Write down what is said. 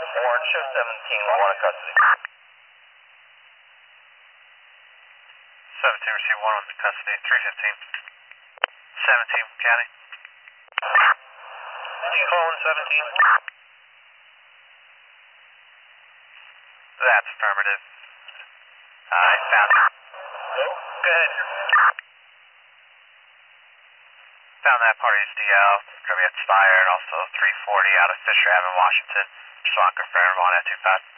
Orange, show 17, we're one in custody. 17, receive 1 in custody, 315. 17, County. Phone 17. That's affirmative. I found it. Go ahead. Found that party's DL, gonna be expired, also 340 out of Fisher Avenue, Washington. Just want to confirm on F25.